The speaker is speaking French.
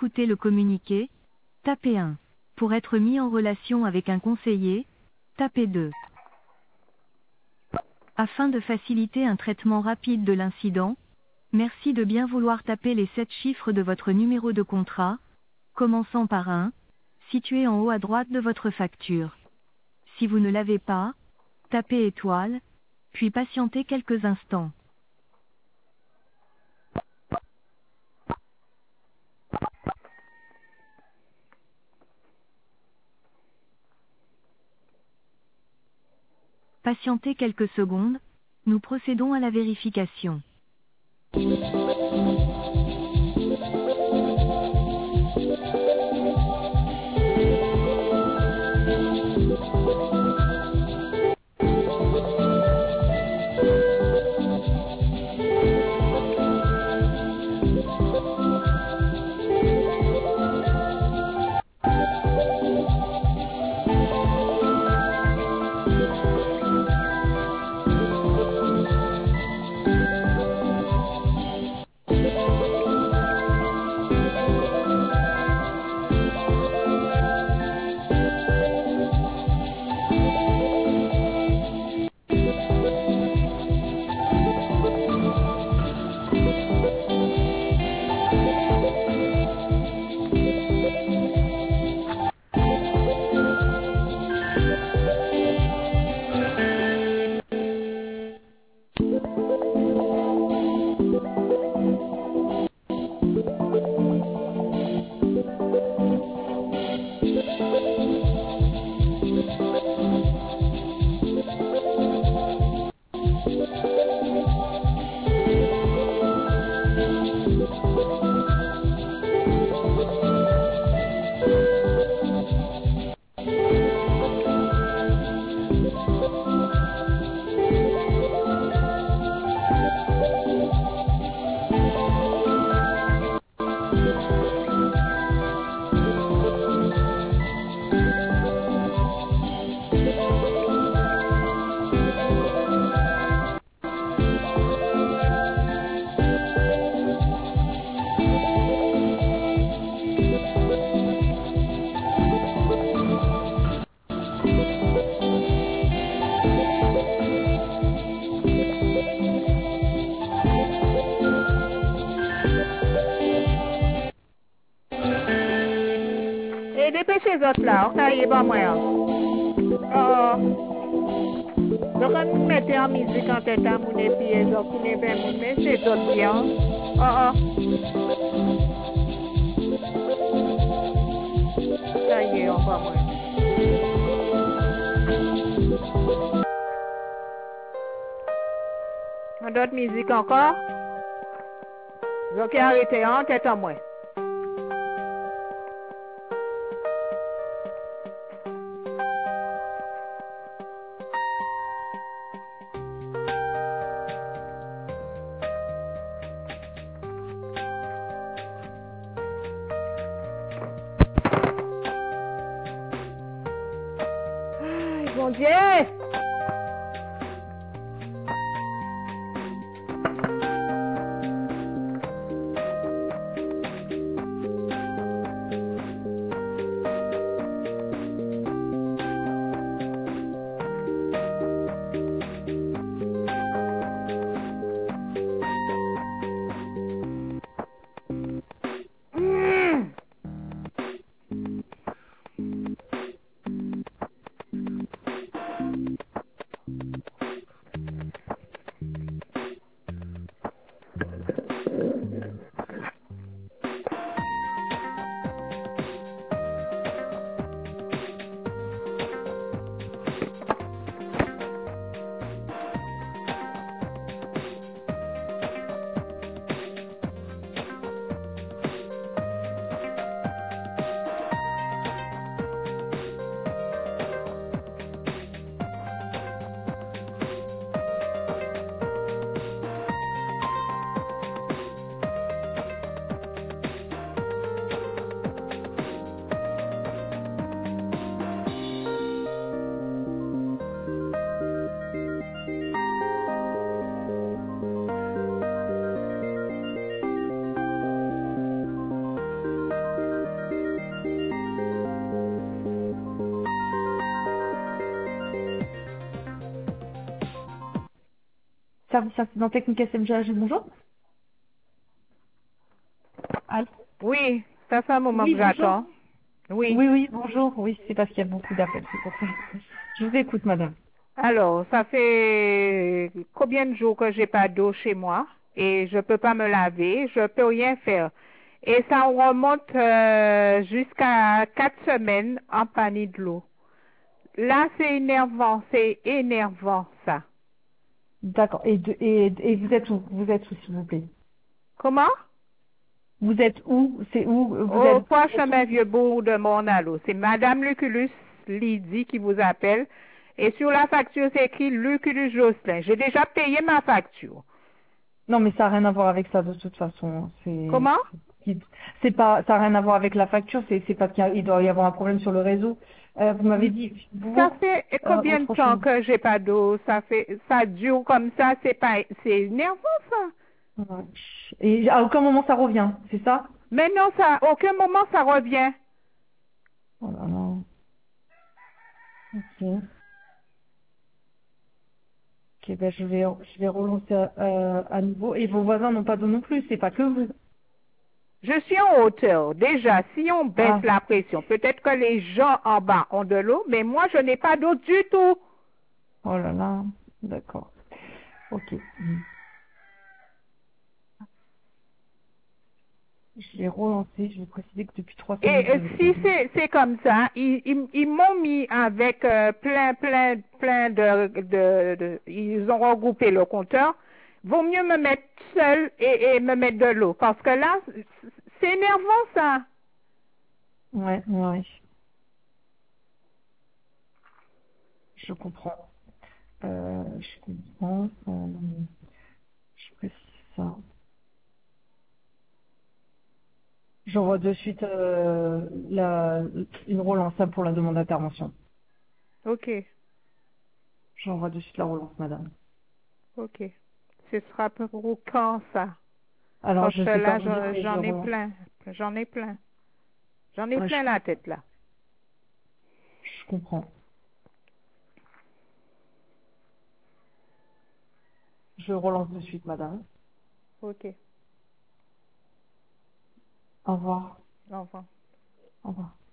écouter le communiqué, tapez 1. Pour être mis en relation avec un conseiller, tapez 2. Afin de faciliter un traitement rapide de l'incident, merci de bien vouloir taper les 7 chiffres de votre numéro de contrat, commençant par 1, situé en haut à droite de votre facture. Si vous ne l'avez pas, tapez étoile, puis patientez quelques instants. Patientez quelques secondes, nous procédons à la vérification. Et dépêchez les autres là, ok, il est pas moi. Donc on mettait en musique en tête à mon et puis les autres qui n'avaient pas mais c'est autres bien. Ça y est, on va moi. D'autres musiques encore? Donc arrêtez en tête à moi. Mon Dieu! Service incident technique SMGH, bonjour. Allô. Oui, ça fait un moment Oui, que bonjour. j'attends. Oui. Oui, oui, bonjour. Oui, c'est parce qu'il y a beaucoup d'appels, c'est pour ça. Je vous écoute, madame. Alors, ça fait combien de jours que j'ai pas d'eau chez moi et je peux pas me laver, je peux rien faire. Et ça remonte jusqu'à 4 semaines en panier de l'eau. Là, c'est énervant ça. D'accord. Et vous êtes où? Vous êtes où, s'il vous plaît? Comment? Vous êtes où? C'est où? Au point Vous êtes chemin où? Vieux-Bourg de Mornalo. C'est Madame Lucullus Lydie qui vous appelle. Et sur la facture, c'est écrit Lucullus Jocelyn. J'ai déjà payé ma facture. Non, mais ça n'a rien à voir avec ça, de toute façon. Comment? C'est pas, ça n'a rien à voir avec la facture, c'est parce qu'il doit y avoir un problème sur le réseau. Vous m'avez dit, Ça vous, fait combien de autre temps chose. que j'ai pas d'eau? Ça dure comme ça, c'est énervant ça. Ouais. Et à aucun moment ça revient, c'est ça? Mais non, ça, à aucun moment ça revient. Oh là là. Ok. Ok, ben je vais relancer à nouveau. Et vos voisins n'ont pas d'eau non plus, c'est pas que vous. Je suis en hauteur. Déjà, si on baisse Ah, la pression, peut-être que les gens en bas ont de l'eau, mais moi, je n'ai pas d'eau du tout. oh là là. D'accord. Ok. Je vais relancer. Je vais préciser que depuis 3 semaines Et vous avez pas si d'eau. c'est comme ça, ils m'ont mis avec plein ils ont regroupé le compteur. Vaut mieux me mettre seul et me mettre de l'eau. Parce que là, c'est énervant ça. Ouais, ouais, ouais. Je comprends. Je comprends. Je précise ça. J'envoie de suite une relance hein, pour la demande d'intervention. Ok, J'envoie de suite la relance, madame. ok. Ce sera pour quand ça? Alors, Parce je que sais pas là, vous dire, mais je j'en ai relance. plein. J'en ai plein. J'en ai Ouais, plein la tête là. je comprends. Je relance de suite, madame. Ok, Au revoir. au revoir. Au revoir.